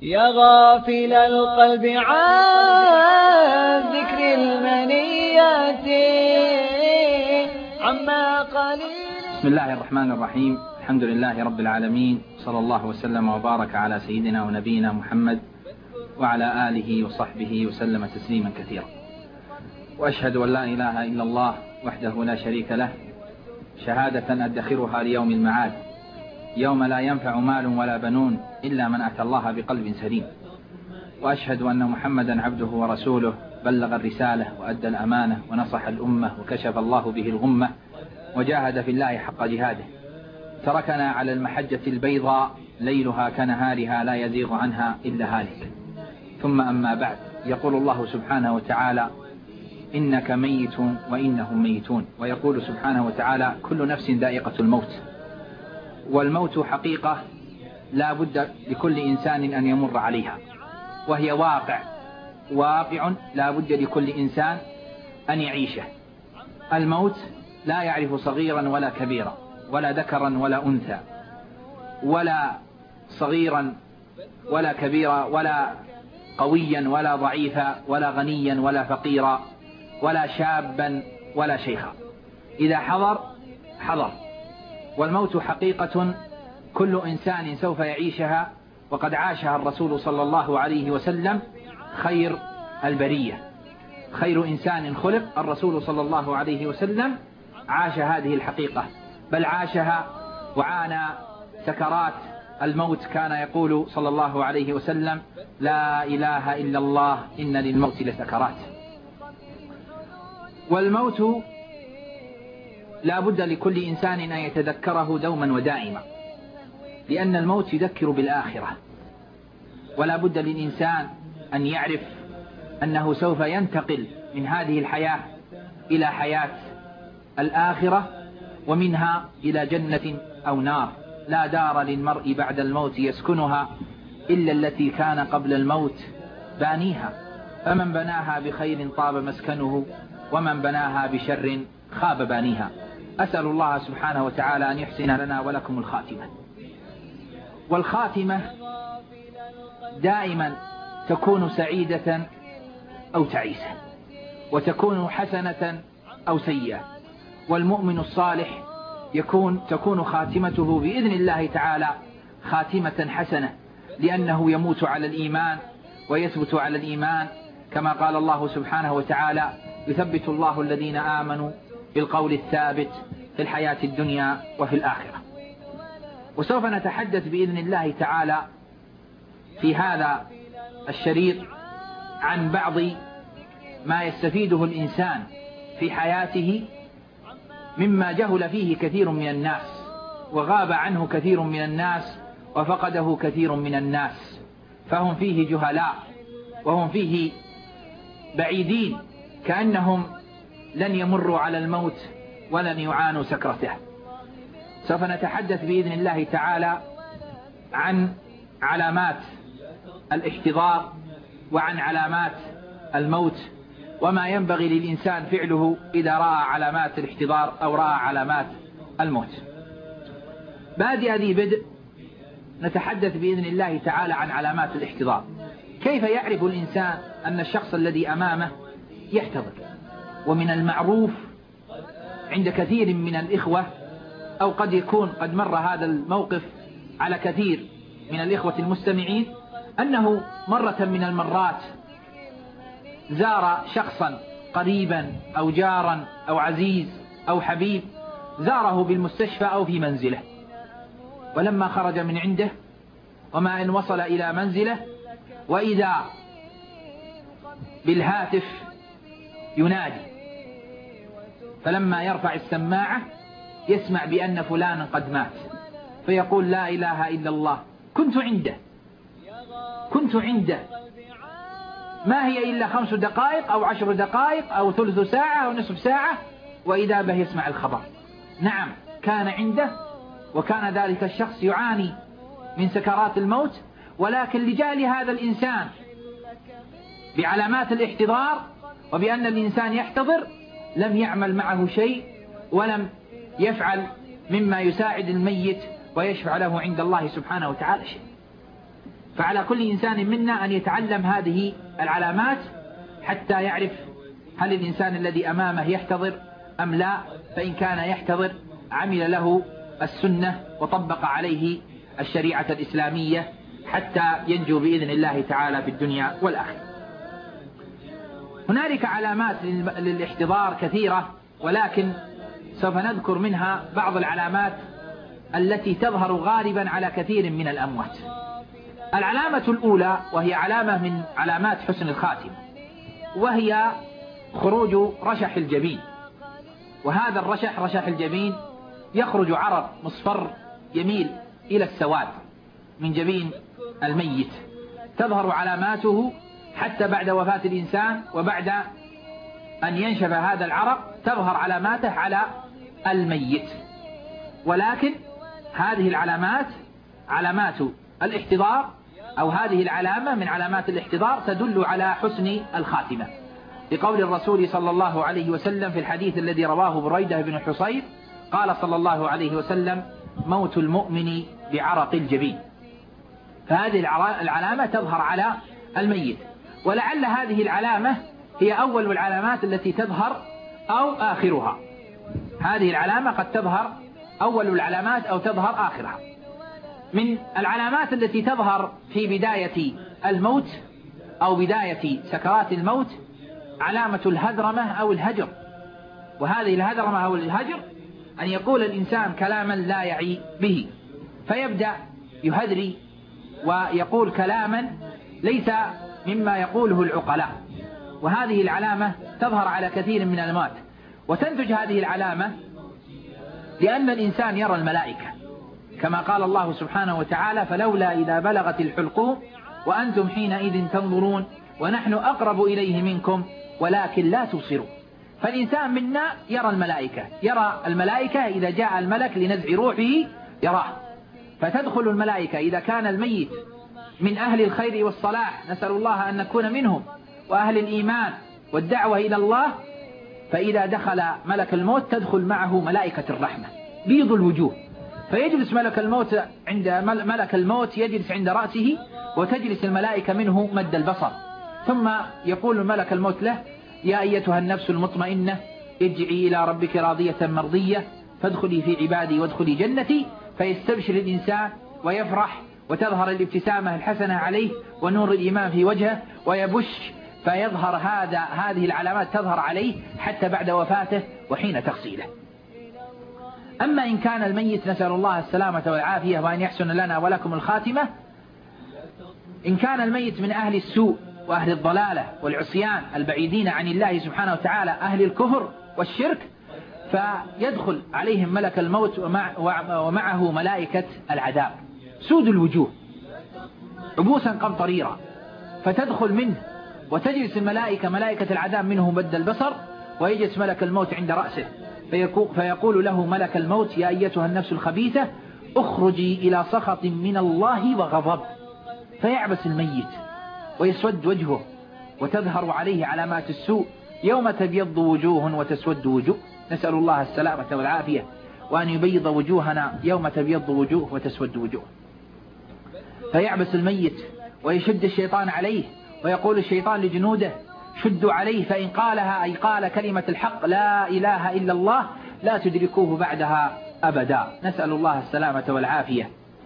يا غافل القلب عن ذكر المنيات عما قليل. بسم الله الرحمن الرحيم. الحمد لله رب العالمين، صلى الله وسلم وبارك على سيدنا ونبينا محمد وعلى آله وصحبه وسلم تسليما كثيرا. وأشهد أن لا إله إلا الله وحده لا شريك له، شهادة أدخرها ليوم المعاد، يوم لا ينفع مال ولا بنون إلا من أتى الله بقلب سليم. وأشهد أن محمدا عبده ورسوله، بلغ الرسالة وأدى الأمانة ونصح الأمة وكشف الله به الغمة وجاهد في الله حق جهاده، تركنا على المحجة البيضاء ليلها كنهارها لا يزيغ عنها إلا هالك. ثم أما بعد، يقول الله سبحانه وتعالى: إنك ميت وإنهم ميتون. ويقول سبحانه وتعالى: كل نفس ذائقة الموت. والموت حقيقة لا بد لكل إنسان أن يمر عليها، وهي واقع لا بد لكل إنسان أن يعيشه. الموت لا يعرف صغيرا ولا كبيرا، ولا ذكرا ولا أنثى، ولا صغيرا ولا كبيرا، ولا قويا ولا ضعيفا، ولا غنيا ولا فقيرا، ولا شابا ولا شيخا. إذا حضر. والموت حقيقة كل إنسان سوف يعيشها، وقد عاشها الرسول صلى الله عليه وسلم خير البرية. خير إنسان خلق الرسول صلى الله عليه وسلم عاش هذه الحقيقة، بل عاشها وعانى سكرات الموت. كان يقول صلى الله عليه وسلم: لا إله إلا الله إن للموت لسكرات. والموت لا بد لكل إنسان أن يتذكره دوما ودائما، لأن الموت يذكر بالآخرة. ولا بد للإنسان أن يعرف أنه سوف ينتقل من هذه الحياة إلى حياة الآخرة، ومنها إلى جنة أو نار. لا دار للمرء بعد الموت يسكنها إلا التي كان قبل الموت بانيها، فمن بناها بخير طاب مسكنه، ومن بناها بشر خاب بانيها. أسأل الله سبحانه وتعالى أن يحسن لنا ولكم الخاتمة. والخاتمة دائما تكون سعيدة أو تعيسة، وتكون حسنة أو سيئة. والمؤمن الصالح تكون خاتمته بإذن الله تعالى خاتمة حسنة، لأنه يموت على الإيمان ويثبت على الإيمان، كما قال الله سبحانه وتعالى: يثبت الله الذين آمنوا بالقول الثابت في الحياة الدنيا وفي الآخرة. وسوف نتحدث بإذن الله تعالى في هذا الشريط عن بعض ما يستفيده الإنسان في حياته مما جهل فيه كثير من الناس، وغاب عنه كثير من الناس، وفقده كثير من الناس، فهم فيه جهلاء، وهم فيه بعيدين، كأنهم لن يمروا على الموت ولن يعانوا سكرته. سوف نتحدث بإذن الله تعالى عن علامات الاحتضار، وعن علامات الموت، وما ينبغي للإنسان فعله إذا رأى علامات الاحتضار أو رأى علامات الموت. بادئ ذي بدء نتحدث بإذن الله تعالى عن علامات الاحتضار. كيف يعرف الإنسان أن الشخص الذي أمامه يحتضر؟ ومن المعروف عند كثير من الإخوة، أو قد يكون قد مر هذا الموقف على كثير من الإخوة المستمعين، أنه مرة من المرات زار شخصا قريبا أو جارا أو عزيز أو حبيب، زاره بالمستشفى أو في منزله، ولما خرج من عنده وما إن وصل إلى منزله وإذا بالهاتف ينادي، فلما يرفع السماعة يسمع بأن فلانا قد مات، فيقول: لا إله إلا الله، كنت عنده، ما هي إلا 5 دقائق أو 10 دقائق أو ثلث ساعة أو نصف ساعة، وإذا به يسمع الخبر. نعم، كان عنده، وكان ذلك الشخص يعاني من سكرات الموت، ولكن لجهل هذا الإنسان بعلامات الاحتضار وبأن الإنسان يحتضر لم يعمل معه شيء، ولم يفعل مما يساعد الميت ويشفع له عند الله سبحانه وتعالى شيء. فعلى كل إنسان منا أن يتعلم هذه العلامات حتى يعرف هل الإنسان الذي أمامه يحتضر أم لا، فإن كان يحتضر عمل له السنة وطبق عليه الشريعة الإسلامية حتى ينجو بإذن الله تعالى في الدنيا والآخرة. هنالك علامات للاحتضار كثيرة، ولكن سوف نذكر منها بعض العلامات التي تظهر غالبا على كثير من الأموات. العلامة الأولى وهي علامة من علامات حسن الخاتمة، وهي خروج رشح الجبين. وهذا الرشح، رشح الجبين، يخرج عرق مصفر يميل إلى السواد من جبين الميت، تظهر علاماته حتى بعد وفاة الإنسان، وبعد أن ينشف هذا العرق تظهر علاماته على الميت. ولكن هذه العلامات علامات الاحتضار، أو هذه العلامة من علامات الاحتضار تدل على حسن الخاتمة، لقول الرسول صلى الله عليه وسلم في الحديث الذي رواه بريدة بن حصير قال صلى الله عليه وسلم: موت المؤمن بعرق الجبين. فهذه العلامة تظهر على الميت، ولعل هذه العلامة هي أول العلامات التي تظهر أو آخرها. هذه العلامة قد تظهر أول العلامات أو تظهر آخرها. من العلامات التي تظهر في بداية الموت أو بداية سكرات الموت علامة الهذرمة أو الهجر. وهذه الهذرمة أو الهجر أن يقول الإنسان كلاما لا يعي به، فيبدأ يهذري ويقول كلاما ليس مما يقوله العقلاء. وهذه العلامة تظهر على كثير من الأموات، وتنتج هذه العلامة لأن الإنسان يرى الملائكة، كما قال الله سبحانه وتعالى: فلولا إذا بلغت الحلقوم وأنتم حينئذ تنظرون ونحن أقرب إليه منكم ولكن لا تبصرون. فالإنسان منا يرى الملائكة، يرى الملائكة إذا جاء الملك لنزع روحه يراه. فتدخل الملائكة إذا كان الميت من أهل الخير والصلاح، نسأل الله أن نكون منهم، وأهل الإيمان والدعوة إلى الله، فإذا دخل ملك الموت تدخل معه ملائكة الرحمة بيض الوجوه، فيجلس ملك الموت عند ملك الموت يجلس عند رأسه، وتجلس الملائكة منه مد البصر. ثم يقول ملك الموت له: يا أيتها النفس المطمئنة ارجعي إلى ربك راضية مرضية فادخلي في عبادي وادخلي جنتي. فيستبشر الإنسان ويفرح، وتظهر الابتسامة الحسنة عليه ونور الإيمان في وجهه ويبش، فيظهر هذه العلامات تظهر عليه حتى بعد وفاته وحين تغسيله. أما إن كان الميت، نسأل الله السلامة والعافية وأن يحسن لنا ولكم الخاتمة، إن كان الميت من أهل السوء وأهل الضلالة والعصيان البعيدين عن الله سبحانه وتعالى، أهل الكفر والشرك، فيدخل عليهم ملك الموت ومعه ملائكة العذاب سود الوجوه عبوسا قمطريرا، فتدخل منه وتجلس الملائكة ملائكة العذاب منه مد البصر، ويجلس ملك الموت عند رأسه، فيقول له ملك الموت: يا أيتها النفس الخبيثة اخرجي إلى سخط من الله وغضب. فيعبس الميت ويسود وجهه، وتظهر عليه علامات السوء، يوم تبيض وجوه وتسود وجوه، نسأل الله السلامة والعافية، وأن يبيض وجوهنا يوم تبيض وجوه وتسود وجوه. فيعبس الميت ويشد الشيطان عليه، ويقول الشيطان لجنوده: شدوا عليه، فإن قالها أي قال كلمة الحق لا إله إلا الله لا تدركوه بعدها أبدا، نسأل الله السلامة والعافية.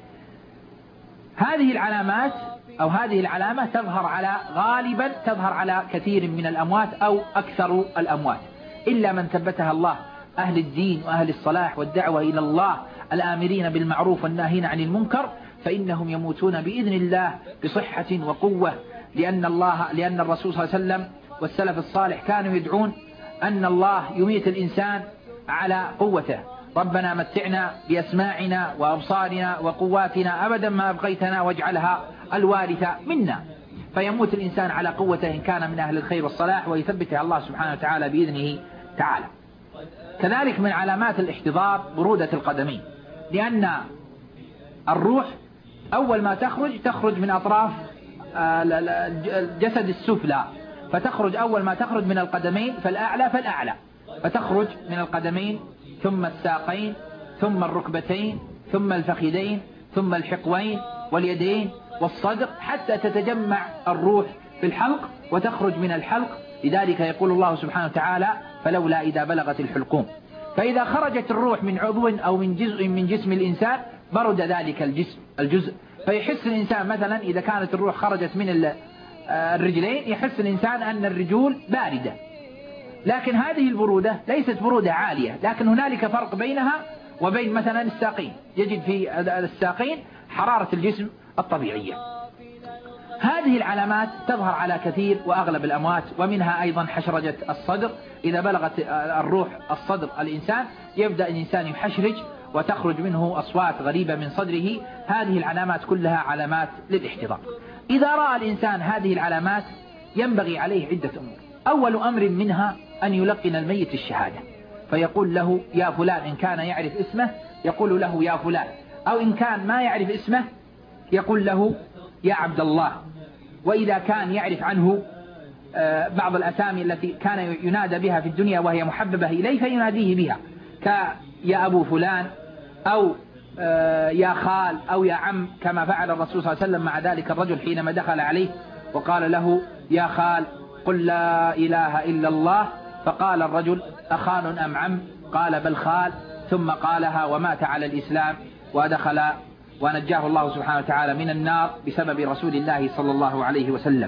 هذه العلامات أو هذه العلامة غالبا تظهر على كثير من الأموات أو أكثر الأموات، إلا من ثبتها الله، أهل الدين وأهل الصلاح والدعوة إلى الله الآمرين بالمعروف والناهين عن المنكر، فإنهم يموتون بإذن الله بصحة وقوة، لأن الرسول صلى الله عليه وسلم والسلف الصالح كانوا يدعون أن الله يميت الإنسان على قوته: ربنا متعنا بأسماعنا وأبصارنا وقواتنا أبدا ما أبقيتنا واجعلها الوارث منا. فيموت الإنسان على قوته إن كان من أهل الخير والصلاح، ويثبتها الله سبحانه وتعالى بإذنه تعالى. كذلك من علامات الاحتضار برودة القدمين، لأن الروح أول ما تخرج من أطراف الجسد السفلى، فتخرج أول ما تخرج من القدمين فالأعلى، فتخرج من القدمين ثم الساقين ثم الركبتين ثم الفخذين ثم الحقوين واليدين والصدر حتى تتجمع الروح في الحلق وتخرج من الحلق. لذلك يقول الله سبحانه وتعالى فلولا إذا بلغت الحلقوم. فإذا خرجت الروح من عضو أو من جزء من جسم الإنسان برد ذلك الجزء، فيحس الإنسان مثلا إذا كانت الروح خرجت من الرجلين يحس الإنسان أن الرجول باردة، لكن هذه البرودة ليست برودة عالية، لكن هنالك فرق بينها وبين مثلا الساقين، يجد في الساقين حرارة الجسم الطبيعية. هذه العلامات تظهر على كثير وأغلب الأموات، ومنها أيضا حشرجة الصدر. إذا بلغت الروح الصدر الإنسان يبدأ الإنسان يحشرج وتخرج منه أصوات غريبة من صدره. هذه العلامات كلها علامات للاحتضار. إذا رأى الإنسان هذه العلامات ينبغي عليه عدة أمور. أول أمر منها أن يلقن الميت الشهادة، فيقول له يا فلان، إن كان يعرف اسمه يقول له يا فلان، أو إن كان ما يعرف اسمه يقول له يا عبد الله. وإذا كان يعرف عنه بعض الأسامي التي كان ينادى بها في الدنيا وهي محببة إليه فيناديه بها، كيا أبو فلان أو يا خال أو يا عم، كما فعل الرسول صلى الله عليه وسلم مع ذلك الرجل حينما دخل عليه وقال له يا خال قل لا إله إلا الله، فقال الرجل أخان أم عم؟ قال بل خال، ثم قالها ومات على الإسلام ودخل ونجاه الله سبحانه وتعالى من النار بسبب رسول الله صلى الله عليه وسلم.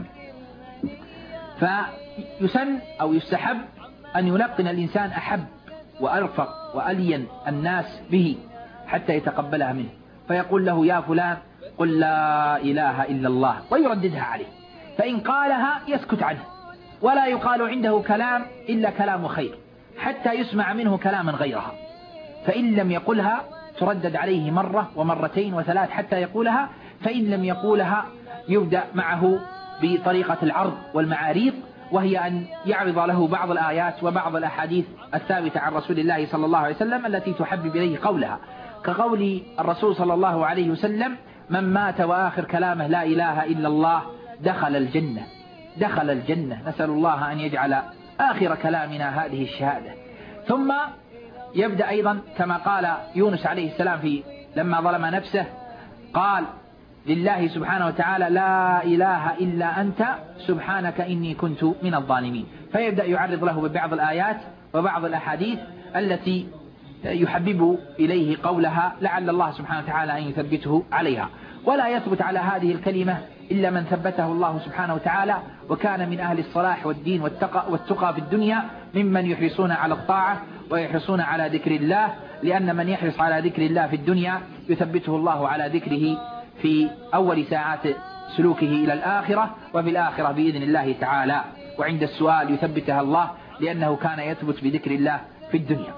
فيسن أو يستحب أن يلقن الإنسان أحب وأرفق وألين الناس به حتى يتقبلها منه، فيقول له يا فلان قل لا إله إلا الله، ويرددها عليه، فإن قالها يسكت عنه ولا يقال عنده كلام إلا كلام خير حتى يسمع منه كلاما غيرها. فإن لم يقلها تردد عليه مرة ومرتين وثلاث حتى يقولها، فإن لم يقولها يبدأ معه بطريقة العرض والمعاريض، وهي أن يعرض له بعض الآيات وبعض الأحاديث الثابتة عن رسول الله صلى الله عليه وسلم التي تحبب إليه قولها، كقول الرسول صلى الله عليه وسلم من مات وآخر كلامه لا إله إلا الله دخل الجنة. دخل الجنة، نسأل الله أن يجعل آخر كلامنا هذه الشهادة. ثم يبدأ أيضا كما قال يونس عليه السلام لما ظلم نفسه قال لله سبحانه وتعالى لا إله إلا أنت سبحانك إني كنت من الظالمين، فيبدأ يعرض له ببعض الآيات وبعض الأحاديث التي يحبب إليه قولها لعل الله سبحانه وتعالى أن يثبته عليها. ولا يثبت على هذه الكلمة إلا من ثبته الله سبحانه وتعالى وكان من أهل الصلاح والدين والتقى في الدنيا، ممن يحرصون على الطاعة ويحرصون على ذكر الله، لأن من يحرص على ذكر الله في الدنيا يثبته الله على ذكره في أول ساعات سلوكه إلى الآخرة، وفي الآخرة بإذن الله تعالى، وعند السؤال يثبتها الله لأنه كان يثبت بذكر الله في الدنيا.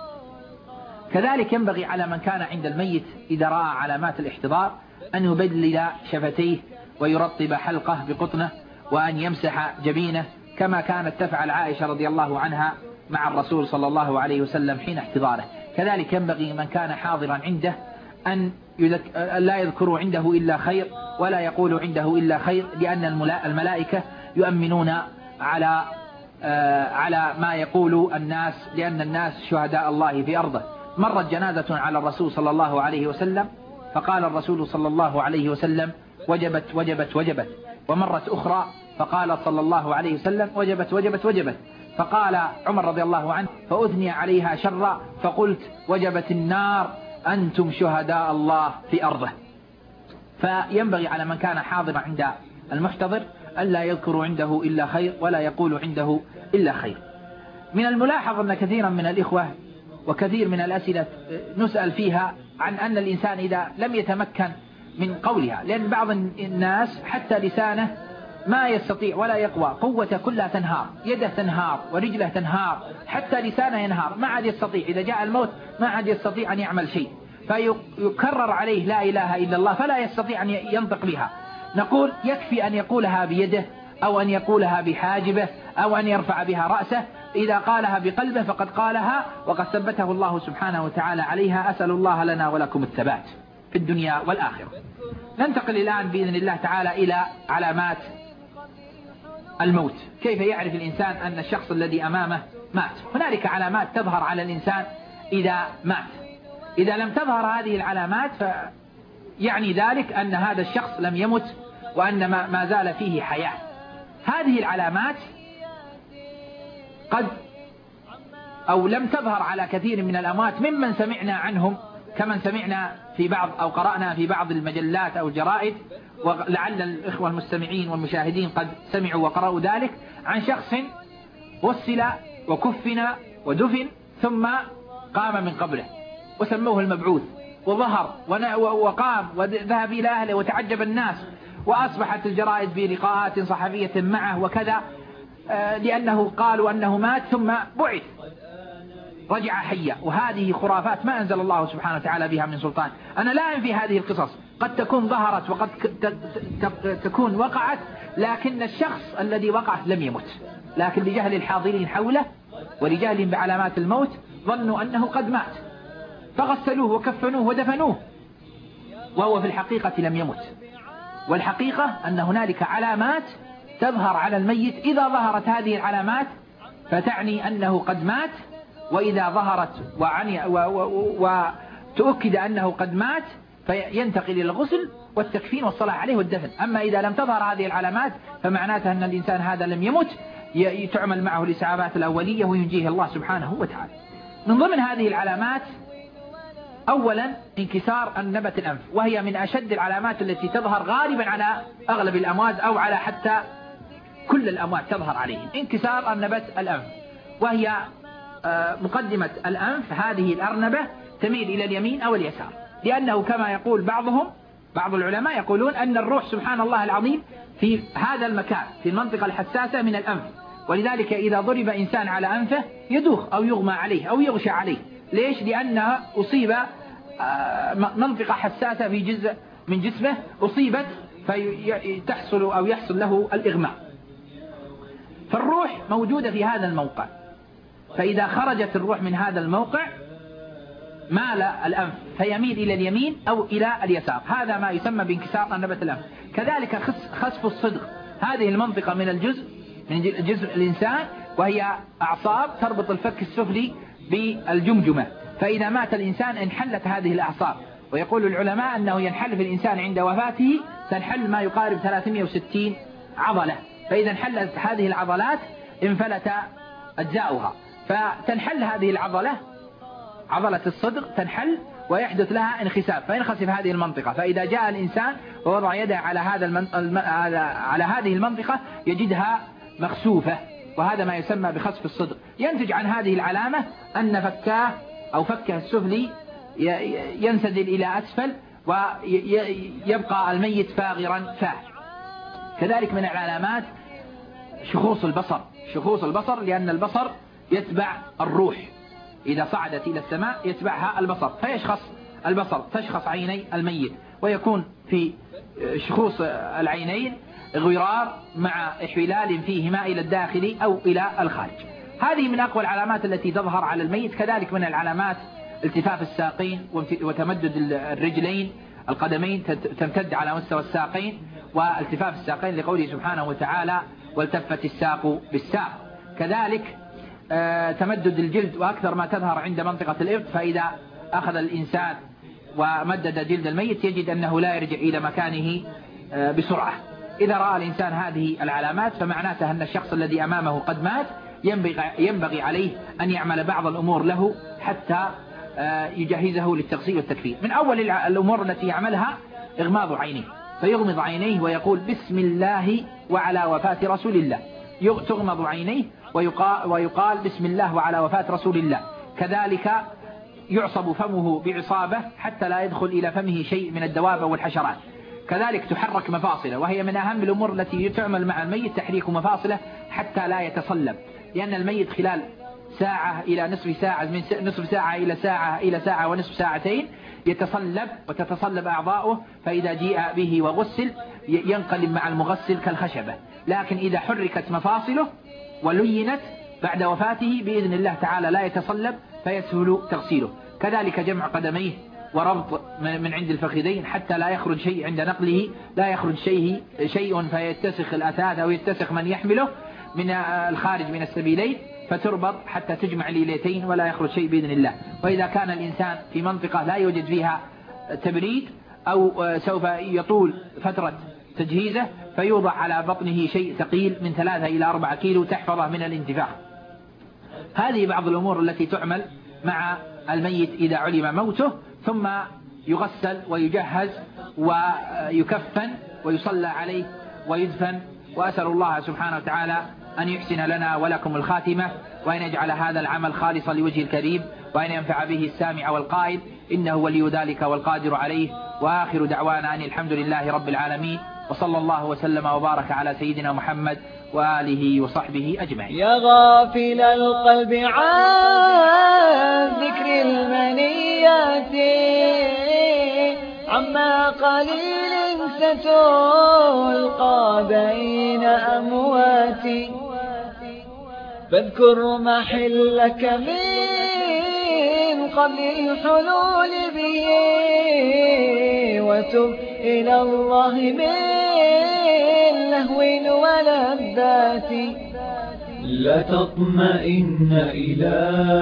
كذلك ينبغي على من كان عند الميت إذا رأى علامات الاحتضار أن يبلل شفتيه ويرطب حلقه بقطنه وأن يمسح جبينه، كما كانت تفعل عائشة رضي الله عنها مع الرسول صلى الله عليه وسلم حين احتضاره. كذلك ينبغي من كان حاضرا عنده أن لا يذكر عنده إلا خير ولا يقول عنده إلا خير، لأن الملائكة يؤمنون على ما يقول الناس، لأن الناس شهداء الله في أرضه. مرت جنازة على الرسول صلى الله عليه وسلم فقال الرسول صلى الله عليه وسلم وجبت وجبت وجبت، ومرت أخرى فقال صلى الله عليه وسلم وجبت وجبت وجبت، فقال عمر رضي الله عنه فأثني عليها شرا فقلت وجبت النار أنتم شهداء الله في أرضه. فينبغي على من كان حاضرا عند المحتضر ألا يذكر عنده إلا خير ولا يقول عنده إلا خير. من الملاحظ أن كثيرا من الإخوة وكثير من الأسئلة نسأل فيها عن أن الإنسان إذا لم يتمكن من قولها، لأن بعض الناس حتى لسانه ما يستطيع ولا يقوى، قوة كلها تنهار، يده تنهار ورجله تنهار، حتى لسانه ينهار، ما عاد يستطيع، إذا جاء الموت ما عاد يستطيع أن يعمل شيء، فيكرر عليه لا إله إلا الله فلا يستطيع أن ينطق بها. نقول يكفي أن يقولها بيده أو أن يقولها بحاجبه أو أن يرفع بها رأسه، إذا قالها بقلبه فقد قالها وقد ثبته الله سبحانه وتعالى عليها. أسأل الله لنا ولكم الثبات في الدنيا والآخرة. ننتقل الآن بإذن الله تعالى إلى علامات الموت، كيف يعرف الإنسان أن الشخص الذي أمامه مات. هنالك علامات تظهر على الإنسان إذا مات، إذا لم تظهر هذه العلامات يعني ذلك أن هذا الشخص لم يمت وأن ما زال فيه حياة. هذه العلامات قد أو لم تظهر على كثير من الأموات ممن سمعنا عنهم، كمن سمعنا في بعض أو قرأنا في بعض المجلات أو الجرائد، ولعل الإخوة المستمعين والمشاهدين قد سمعوا وقرأوا ذلك، عن شخص وصل وكفن ودفن ثم قام من قبره وسموه المبعوث، وظهر وقام وذهب إلى أهله وتعجب الناس، وأصبحت الجرائد بلقاءات صحفية معه وكذا، لأنه قالوا أنه مات ثم بعث رجع حيا. وهذه خرافات ما أنزل الله سبحانه وتعالى بها من سلطان. أنا لا أنفي هذه القصص، قد تكون ظهرت وقد تكون وقعت، لكن الشخص الذي وقع لم يمت، لكن لجهل الحاضرين حوله ولجهلهم بعلامات الموت ظنوا أنه قد مات فغسلوه وكفنوه ودفنوه، وهو في الحقيقة لم يمت. والحقيقة أن هنالك علامات تظهر على الميت، إذا ظهرت هذه العلامات فتعني أنه قد مات، وإذا ظهرت وتؤكد أنه قد مات فينتقل إلى الغسل والتكفين والصلاة عليه والدفن. أما إذا لم تظهر هذه العلامات فمعناتها أن الإنسان هذا لم يمت، تعمل معه الإسعافات الأولية وينجيه الله سبحانه وتعالى. من ضمن هذه العلامات أولا انكسار النبة الأنف، وهي من أشد العلامات التي تظهر غالبا على أغلب الأموات أو على حتى كل الأموات تظهر عليهم. انكسار النبة الأنف، وهي مقدمة الأنف، هذه الأرنبة تميل إلى اليمين أو اليسار، لأنه كما يقول بعض العلماء يقولون أن الروح سبحان الله العظيم في هذا المكان، في المنطقة الحساسة من الأنف، ولذلك إذا ضرب إنسان على أنفه يدوخ أو يغمى عليه أو يغشى عليه. ليش؟ لأنها أصيب منطقة حساسة في جزء من جسمه أصيبت فتحصل أو يحصل له الإغماء. فالروح موجودة في هذا الموقع، فإذا خرجت الروح من هذا الموقع مال الأنف فيميل إلى اليمين أو إلى اليسار، هذا ما يسمى بانكسار النبة الأنف. كذلك خسف الصدغ، هذه المنطقة من جزء الإنسان، وهي أعصاب تربط الفك السفلي بالجمجمة، فإذا مات الإنسان انحلت هذه الأعصاب. ويقول العلماء أنه ينحل في الإنسان عند وفاته تنحل ما يقارب 360 عضلة، فإذا انحلت هذه العضلات انفلت أجزاؤها، فتنحل هذه العضلة، عضلة الصدغ تنحل ويحدث لها انخساف، فينخسف هذه المنطقة. فإذا جاء الإنسان ووضع يده على على هذه المنطقة يجدها مخسوفة، وهذا ما يسمى بخسف الصدغ. ينتج عن هذه العلامة أن فكاه أو فكه السفلي ينسدل إلى أسفل ويبقى الميت فاغرا فاح. كذلك من العلامات شخوص البصر، لأن البصر يتبع الروح، إذا صعدت إلى السماء يتبعها البصر، فيشخص البصر، تشخص عيني الميت، ويكون في شخوص العينين غرار مع احلال فيهما إلى الداخل أو إلى الخارج. هذه من أقوى العلامات التي تظهر على الميت. كذلك من العلامات التفاف الساقين وتمدد الرجلين، القدمين تمتد على مستوى الساقين، والتفاف الساقين لقوله سبحانه وتعالى والتفت الساق بالساق. كذلك تمدد الجلد، وأكثر ما تظهر عند منطقة الإبط، فإذا أخذ الإنسان ومدد جلد الميت يجد أنه لا يرجع إلى مكانه بسرعة. إذا رأى الإنسان هذه العلامات فمعناته أن الشخص الذي أمامه قد مات، ينبغي عليه أن يعمل بعض الأمور له حتى يجهزه للتغسيل والتكفين. من أول الأمور التي يعملها إغماض عينيه، فيغمض عينيه ويقول بسم الله وعلى وفاة رسول الله، تغمض عينيه ويقال بسم الله وعلى وفاة رسول الله. كذلك يعصب فمه بعصابة حتى لا يدخل إلى فمه شيء من الدواب والحشرات. كذلك تحرك مفاصله، وهي من أهم الأمور التي تعمل مع الميت تحريك مفاصله حتى لا يتصلب، لأن الميت خلال ساعة إلى نصف ساعة، من نصف ساعة إلى ساعة ونصف ساعتين يتصلب وتتصلب أعضاؤه، فإذا جيء به وغسل ينقلب مع المغسل كالخشبة. لكن إذا حركت مفاصله ولينت بعد وفاته بإذن الله تعالى لا يتصلب فيسهل تغسيله. كذلك جمع قدميه وربط من عند الفخذين حتى لا يخرج شيء عند نقله، لا يخرج شيء فيتسخ الأثاث أو يتسخ من يحمله من الخارج من السبيلين، فتربط حتى تجمع الليلتين ولا يخرج شيء بإذن الله. وإذا كان الإنسان في منطقة لا يوجد فيها تبريد أو سوف يطول فترة تجهيزه، فيوضع على بطنه شيء ثقيل من 3 إلى 4 كيلو تحفظه من الانتفاخ. هذه بعض الأمور التي تعمل مع الميت إذا علم موته، ثم يغسل ويجهز ويكفن ويصلى عليه ويدفن. وأسأل الله سبحانه وتعالى أن يحسن لنا ولكم الخاتمة، وأن يجعل هذا العمل خالصا لوجه الكريم، وأن ينفع به السامع والقائل، إنه ولي ذلك والقادر عليه. وآخر دعوانا أن الحمد لله رب العالمين، وصلى الله وسلم وبارك على سيدنا محمد وآله وصحبه أجمعين. يا غافل القلب عن ذكر المنيات، عما قليل ستلقى بين أموات، فاذكر محلك من قبل الحلول به، وتب إلى الله من لهو ولذات. لا تطمئن إلى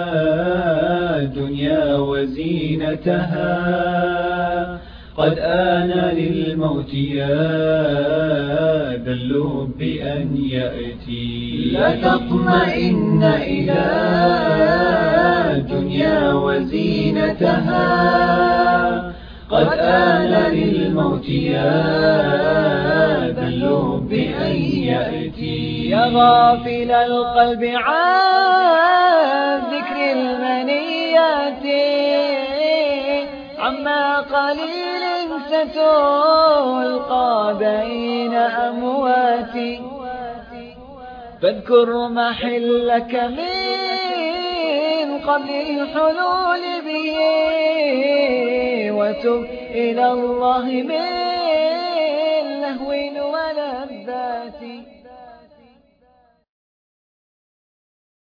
الدنيا وزينتها، قد آن للموت يا ذا اللب أن يأتي. لا تطمئن إلى الدنيا وزينتها، قد آن للموت يا ذا اللب أن يأتي. يا غافل القلب عن ذكر المنيات، عما قليل ستلقى بين أموات، فاذكر محلك من قبل الحلول به، وتب إلى الله من لهو ولذات.